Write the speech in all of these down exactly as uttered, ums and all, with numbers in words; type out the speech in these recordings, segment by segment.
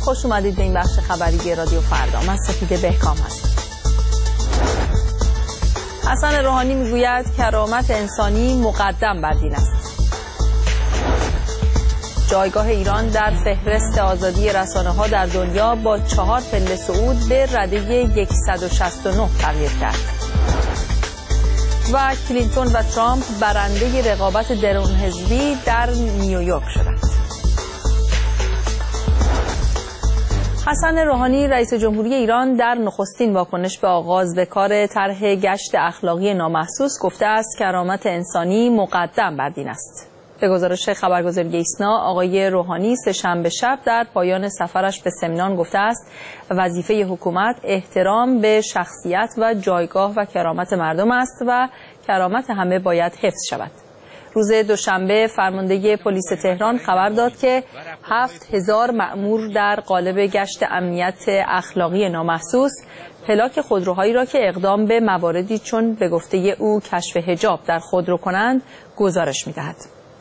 خوش اومدید به این بخش خبری رادیو فردا. من سپیده بهکام هستم. حسن روحانی میگوید کرامت انسانی مقدم بر دین است. جایگاه ایران در فهرست آزادی رسانه‌ها در دنیا با چهار پله صعود به رده صد و شصت و نه تغییر کرد. و کلینتون و ترامپ برنده رقابت درون حزبی در نیویورک شدند. حسن روحانی رئیس جمهوری ایران در نخستین واکنش به آغاز به کار طرح گشت اخلاقی نامحسوس گفته است کرامت انسانی مقدم بر دین است. به گزارش خبرگزاری ایسنا، آقای روحانی سه‌شنبه شب در پایان سفرش به سمنان گفته است وظیفه حکومت احترام به شخصیت و جایگاه و کرامت مردم است و کرامت همه باید حفظ شود. روز دوشنبه فرمانده پلیس تهران خبر داد که هفت هزار مأمور در قالب گشت امنیت اخلاقی نامحسوس پلاک خودروهایی را که اقدام به مواردی چون به گفته او کشف حجاب در خودرو کنند گزارش می‌دهد.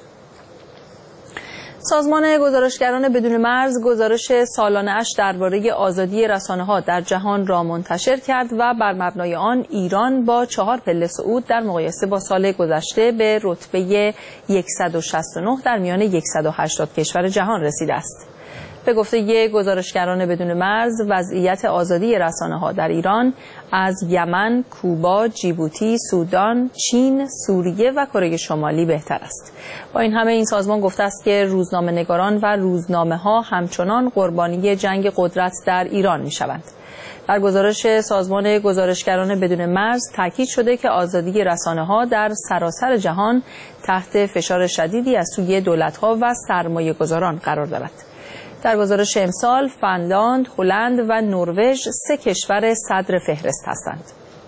سازمان گزارشگران بدون مرز گزارش سالانه‌اش درباره آزادی رسانه‌ها در جهان را منتشر کرد و بر مبنای آن ایران با چهار پله صعود در مقایسه با سال گذشته به رتبه صد و شصت و نه در میان صد و هشتاد کشور جهان رسیده است. به گفته گزارشگران بدون مرز وضعیت آزادی رسانه‌ها در ایران از یمن، کوبا، جیبوتی، سودان، چین، سوریه و کره شمالی بهتر است. با این همه این سازمان گفته است که روزنامه‌نگاران و روزنامه‌ها همچنان قربانی جنگ قدرت در ایران می‌شوند. در گزارش سازمان گزارشگران بدون مرز تاکید شده که آزادی رسانه‌ها در سراسر جهان تحت فشار شدیدی از سوی دولت‌ها و سرمایه‌گذاران قرار دارد. در گزارش امسال فنلاند، هلند و نروژ سه کشور صدر فهرست هستند.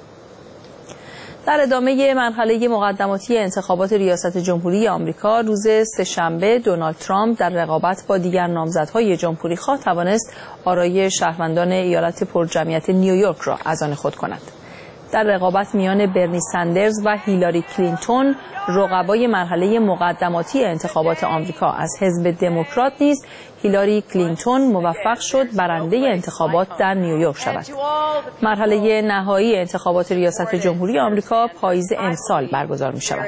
در ادامه مرحله مقدماتی انتخابات ریاست جمهوری آمریکا روز سه‌شنبه دونالد ترامپ در رقابت با دیگر نامزدهای جمهوری‌خواه توانست آرای شهروندان ایالت پرجمعیت نیویورک را از آن خود کند. در رقابت میان برنی سندرز و هیلاری کلینتون رقبای مرحله مقدماتی انتخابات آمریکا از حزب دموکرات نیز هیلاری کلینتون موفق شد برنده انتخابات در نیویورک شود. مرحله نهایی انتخابات ریاست جمهوری آمریکا پاییز امسال برگزار می شود.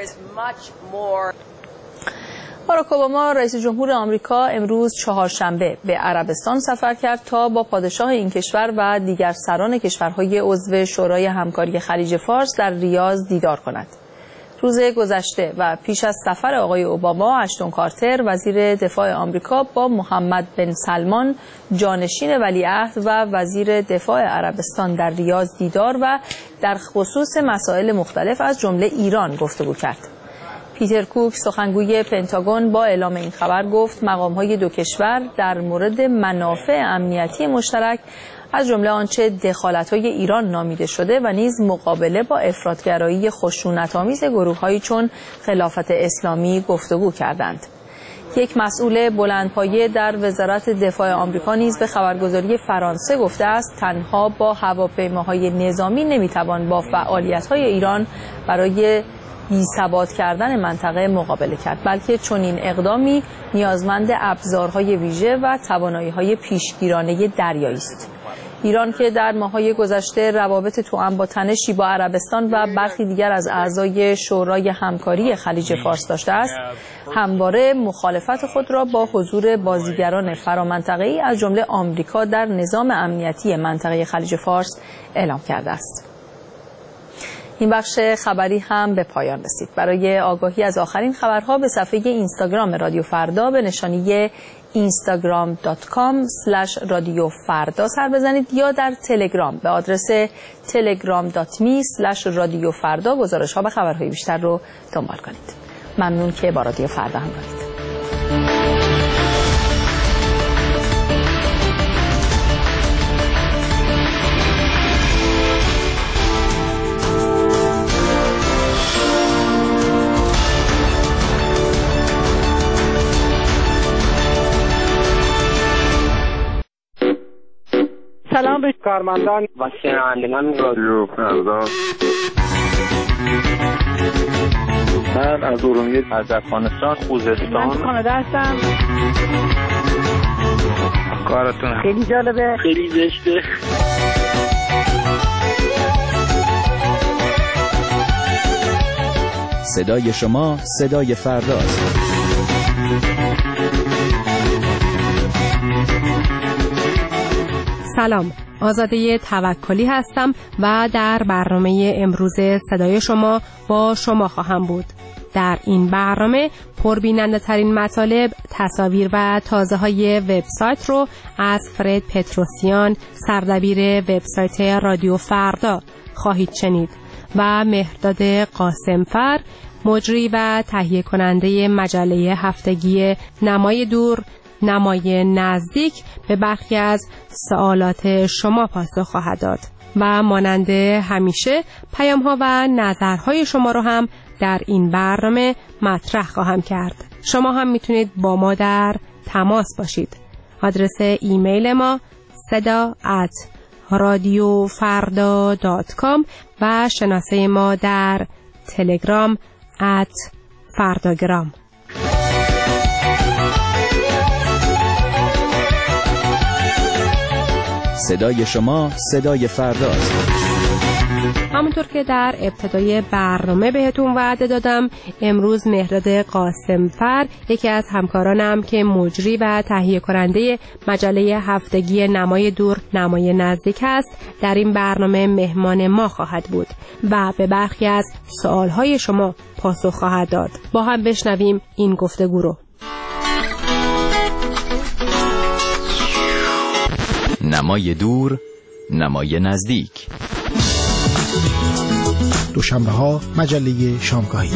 باراک اوباما رئیس جمهور آمریکا امروز چهارشنبه به عربستان سفر کرد تا با پادشاه این کشور و دیگر سران کشورهای عضو شورای همکاری خلیج فارس در ریاض دیدار کند. روز گذشته و پیش از سفر آقای اوباما، اشتون کارتر وزیر دفاع آمریکا با محمد بن سلمان جانشین ولیعهد و وزیر دفاع عربستان در ریاض دیدار و در خصوص مسائل مختلف از جمله ایران گفتگو کرد. پیتر کوک سخنگوی پنتاگون با اعلام این خبر گفت مقام‌های دو کشور در مورد منافع امنیتی مشترک از جمله آنچه دخالت‌های ایران نامیده شده و نیز مقابله با افراط‌گرایی خشونت‌آمیز گروه‌هایی چون خلافت اسلامی گفتگو کردند. یک مسئول بلندپایه در وزارت دفاع آمریکا نیز به خبرگزاری فرانسه گفته است تنها با هواپیماهای نظامی نمی‌توان با فعالیت‌های ایران برای بی‌ثبات کردن منطقه مقابله کرد، بلکه چنین اقدامی نیازمند ابزارهای ویژه و توانایی‌های پیشگیرانه دریایی است. ایران که در ماه‌های گذشته روابط توأم با تنشی با عربستان و برخی دیگر از اعضای شورای همکاری خلیج فارس داشته است، همواره مخالفت خود را با حضور بازیگران فرامنطقه‌ای از جمله آمریکا در نظام امنیتی منطقه خلیج فارس اعلام کرده است. این بخش خبری هم به پایان رسید. برای آگاهی از آخرین خبرها به صفحه اینستاگرام رادیو فردا به نشانی اینستاگرام دات کام اسلش رادیو فردا سر بزنید یا در تلگرام به آدرس تلگرام دات می اسلش رادیو فردا گزارش‌ها و خبرهای بیشتر رو دنبال کنید. ممنون که با رادیو فردا همراهید. سلام به کارمندان و شنوندگان رادیو فردا. من از ارومیه، از افغانستان، خوزستان، من کانادا هستم. کارتون خیلی جالبه، خیلی زشته. صدای شما صدای فرداست. سلام، آزاده توکلی هستم و در برنامه امروز صدای شما با شما خواهم بود. در این برنامه پربیننده ترین مطالب، تصاویر و تازه های وبسایت رو از فرد پتروسیان، سردبیر وبسایت رادیو فردا خواهید شنید و مهرداد قاسمفر، مجری و تهیه کننده مجله هفتگی نمای دور نمای نزدیک، به برخی از سوالات شما پاسخ خواهد داد و مانند همیشه پیام ها و نظرهای شما رو هم در این برنامه مطرح خواهم کرد. شما هم میتونید با ما در تماس باشید. آدرس ایمیل ما صدا ات رادیو فردا دات کام و شناسه ما در تلگرام ات فرداگرام. صدای شما صدای فرداست. همونطور که در ابتدای برنامه بهتون وعده دادم، امروز مهرداد قاسمفر، یکی از همکارانم که مجری و تهیه کننده مجله هفتگی نمای دور نمای نزدیک است، در این برنامه مهمان ما خواهد بود و به برخی از سوالهای شما پاسخ خواهد داد. با هم بشنویم این گفتگو رو. نمای دور نمای نزدیک. دوشنبه ها مجله شامگاهی.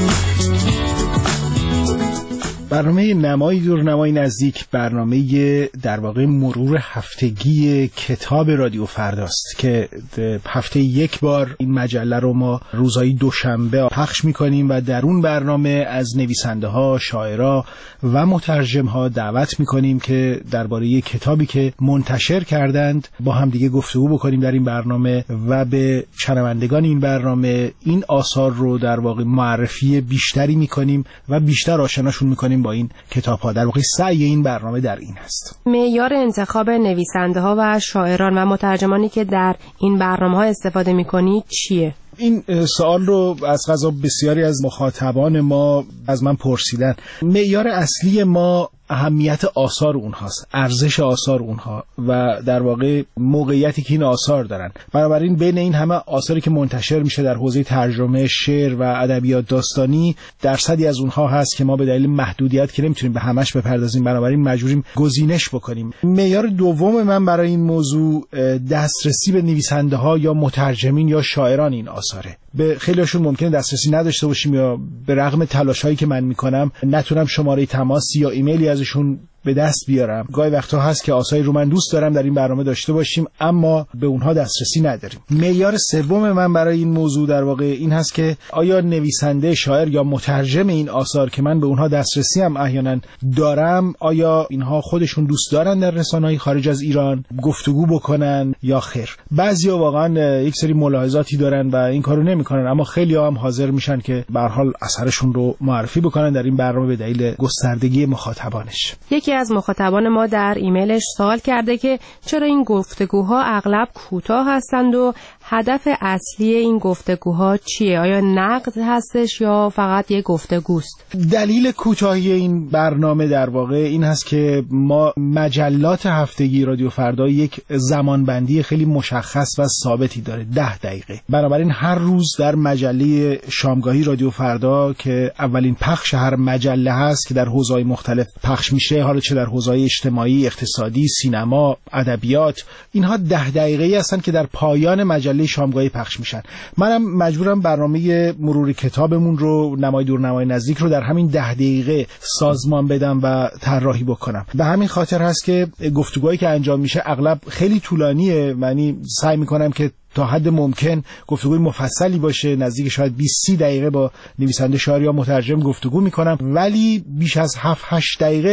برنامه نمای دور نمای نزدیک برنامه در واقع مرور هفتگی کتاب رادیو فرداست که هفته یک بار این مجله رو ما روزهای دوشنبه پخش میکنیم و در اون برنامه از نویسنده ها، شاعرها و مترجم ها دعوت میکنیم که درباره کتابی که منتشر کردند با هم دیگه گفتگو بکنیم در این برنامه و به شنوندگان این برنامه این آثار رو در واقع معرفی بیشتری میکنیم و بیشتر آشناشون میکنیم با این کتاب‌ها. در واقع سعی این برنامه در این است. معیار انتخاب نویسنده ها و شاعران و مترجمانی که در این برنامه‌ها استفاده می‌کنید چیه؟ این سوال رو از قضا بسیاری از مخاطبان ما از من پرسیدن. معیار اصلی ما اهمیت آثار اونهاست، ارزش آثار اونها و در واقع موقعیتی که این آثار دارن. بنابراین بین این همه آثاری که منتشر میشه در حوزه ترجمه، شعر و ادبیات داستانی، درصدی از اونها هست که ما به دلیل محدودیت که نمیتونیم به همش بپردازیم، بنابراین مجبوریم گزینش بکنیم. معیار دوم من برای این موضوع دسترسی به نویسنده ها یا مترجمین یا شاعران این آثاره. به خیلیشون ممکنه دسترسی نداشته باشیم یا به رغم تلاش‌هایی که من میکنم نتونم شماره تماسی یا ایمیلی ازشون به دست بیارم. گاهی وقتا هست که آثاری رو من دوست دارم در این برنامه داشته باشیم اما به اونها دسترسی نداریم. معیار سوم من برای این موضوع در واقع این هست که آیا نویسنده، شاعر یا مترجم این آثار که من به اونها دسترسی هم احیانا دارم، آیا اینها خودشون دوست دارن در رسانه‌های خارج از ایران گفتگو بکنن یا خیر. بعضیا واقعا یک سری ملاحظاتی دارن و این کارو نمیکنن، اما خیلی‌ها هم حاضر میشن که به هر حال اثرشون رو معرفی بکنن در این برنامه به دلیل گستردگی مخاطبانش. یکی از مخاطبان ما در ایمیلش سوال کرده که چرا این گفتگوها اغلب کوتاه هستند و هدف اصلی این گفتگوها چیه؟ آیا نقد هستش یا فقط یک گفتگوست؟ دلیل کوتاهی این برنامه در واقع این هست که ما مجلات هفتگی رادیو فردا یک زمانبندی خیلی مشخص و ثابتی داره، ده دقیقه. بنابراین هر روز در مجله شامگاهی رادیو فردا که اولین پخش هر مجله هست که در حوزه‌های مختلف پخش میشه، حالا چه در حوزه‌های اجتماعی، اقتصادی، سینما، ادبیات، اینها ده دقیقه‌ای هستن که در پایان مجله شامگاهی پخش میشن. منم مجبورم برنامه مرور کتابمون رو نمای دور نمای نزدیک رو در همین ده دقیقه سازمان بدم و طراحی بکنم. به همین خاطر هست که گفتگوهایی که انجام میشه اغلب خیلی طولانیه. معنی سعی میکنم که تا حد ممکن گفتگوی مفصلی باشه، نزدیک شاید بیست سی دقیقه با نویسنده، شاعر یا مترجم گفتگو میکنم، ولی بیش از هفت هشت دقیقه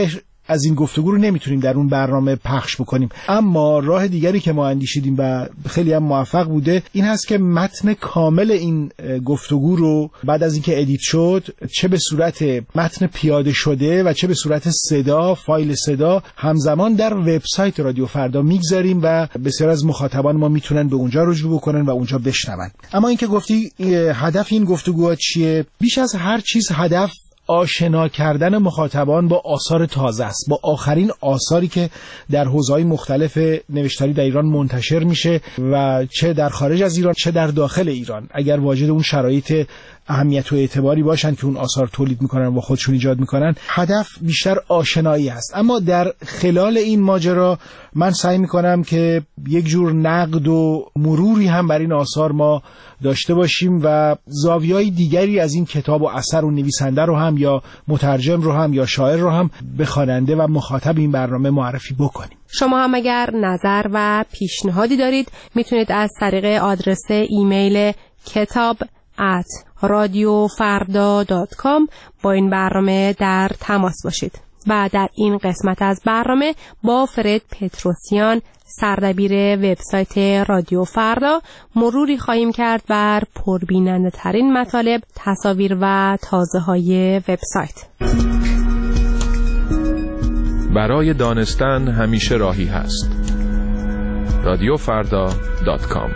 از این گفتگو رو نمیتونیم در اون برنامه پخش بکنیم. اما راه دیگری که ما اندیشیدیم و خیلی هم موفق بوده این هست که متن کامل این گفتگو رو بعد از اینکه ادیت شد، چه به صورت متن پیاده شده و چه به صورت صدا، فایل صدا، همزمان در وبسایت رادیو فردا میگذاریم و بسیار از مخاطبان ما میتونن به اونجا رجوع بکنن و اونجا بشنون. اما اینکه گفتی هدف این گفتگوها چیه؟ بیش از هر چیز هدف آشنا کردن مخاطبان با آثار تازه است، با آخرین آثاری که در حوزه‌های مختلف نوشتاری در ایران منتشر میشه و چه در خارج از ایران چه در داخل ایران، اگر واجد اون شرایط اهمیت و اعتباری باشن که اون آثار تولید میکنن و خودشون ایجاد میکنن. هدف بیشتر آشنایی است. اما در خلال این ماجرا من سعی میکنم که یک جور نقد و مروری هم بر این آثار ما داشته باشیم و زاویه‌های دیگری از این کتاب و اثر و نویسنده رو هم یا مترجم رو هم یا شاعر رو هم به خواننده و مخاطب این برنامه معرفی بکنیم. شما هم اگر نظر و پیشنهادی دارید میتونید از طریق آدرس ایمیل کتاب ات رادیو فردا دات کام با این برنامه در تماس باشید. و در این قسمت از برنامه با فرد پتروسیان، سردبیر وبسایت رادیو فردا، مروری خواهیم کرد بر پربیننده ترین مطالب، تصاویر و تازه های وبسایت. برای دانستن همیشه راهی هست. رادیو فردا دات کام.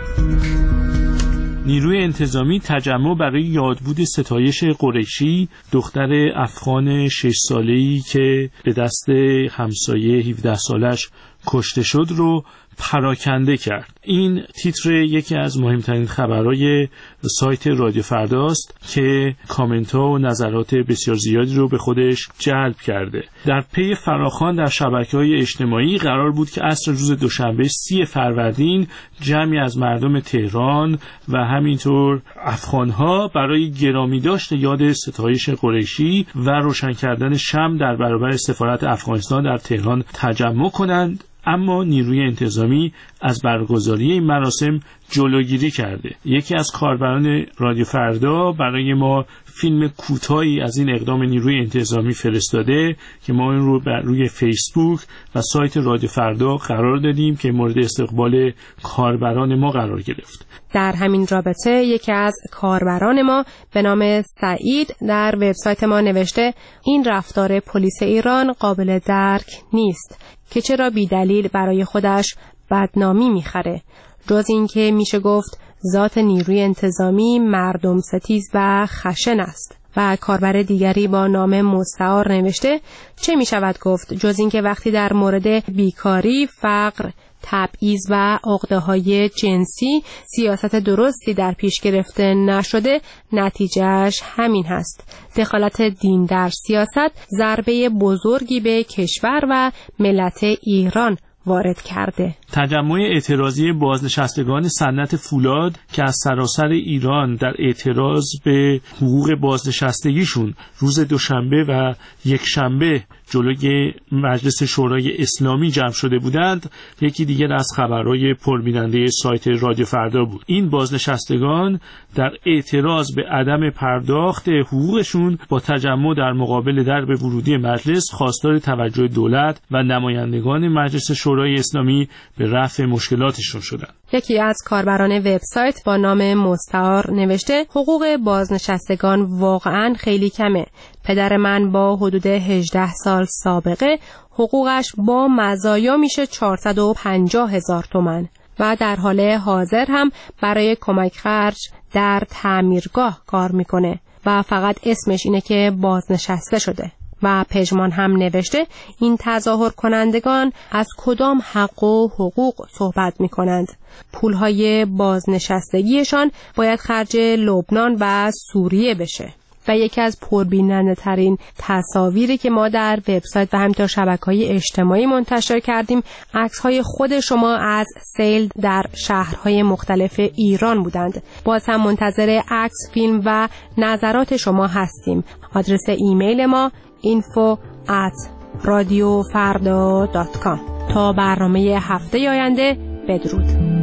نیروی انتظامی تجمع برای یادبود ستایش قریشی، دختر افغان شش ساله‌ای که به دست همسایه هفده سالش کشته شد رو پراکنده کرد. این تیتر یکی از مهمترین خبرهای سایت رادیو فرداست که کامنت ها و نظرات بسیار زیادی رو به خودش جلب کرده. در پی فراخوان در شبکه‌های اجتماعی قرار بود که عصر روز دوشنبه سی فروردین جمعی از مردم تهران و همینطور افغان‌ها برای گرامی داشت یاد ستایش قریشی و روشن کردن شمع در برابر سفارت افغانستان در تهران تجمع کنند. اما نیروی انتظامی از برگزاری این مراسم جلوگیری کرده. یکی از کاربران رادیو فردا برای ما فیلم کوتاهی از این اقدام نیروی انتظامی فرستاده که ما این رو بر روی فیسبوک و سایت رادیو فردا قرار دادیم که مورد استقبال کاربران ما قرار گرفت. در همین رابطه یکی از کاربران ما به نام سعید در وبسایت ما نوشته این رفتار پلیس ایران قابل درک نیست که چرا بی دلیل برای خودش بدنامی میخره. جز این که میشه گفت ذات نیروی انتظامی مردم ستیز و خشن است. و کاربر دیگری با نام مستعار نوشته چه میشود گفت جز این که وقتی در مورد بیکاری، فقر، تبعیض و عقده‌های جنسی سیاست درستی در پیش گرفته نشده، نتیجهش همین هست. دخالت دین در سیاست ضربه بزرگی به کشور و ملت ایران وارد کرده. تجمع اعتراضی بازنشستگان صنعت فولاد که از سراسر ایران در اعتراض به حقوق بازنشستگیشون روز دوشنبه و یکشنبه جلوی مجلس شورای اسلامی جمع شده بودند، یکی دیگر از خبرهای پربیننده سایت رادیو فردا بود. این بازنشستگان در اعتراض به عدم پرداخت حقوقشون با تجمع در مقابل درب ورودی مجلس خواستار توجه دولت و نمایندگان مجلس شورای اسلامی به رفع مشکلاتشون شدند. یکی از کاربران وبسایت با نام مستعار نوشته حقوق بازنشستگان واقعاً خیلی کمه. پدر من با حدود هجده سال سابقه حقوقش با مزایا میشه چهارصد و پنجاه هزار تومان و در حال حاضر هم برای کمک خرج در تعمیرگاه کار میکنه و فقط اسمش اینه که بازنشسته شده. و پژمان هم نوشته این تظاهر کنندگان از کدام حق و حقوق صحبت می کنند؟ پولهای بازنشستگیشان باید خرج لبنان و سوریه بشه. و یکی از پربیننده ترین تصاویری که ما در وبسایت و همینطور شبکه‌های اجتماعی منتشر کردیم عکس‌های خود شما از سیل در شهرهای مختلف ایران بودند. باز هم منتظر عکس، فیلم و نظرات شما هستیم. آدرس ایمیل ما info at radio farda dot com. تا برنامه هفته آینده بدرود.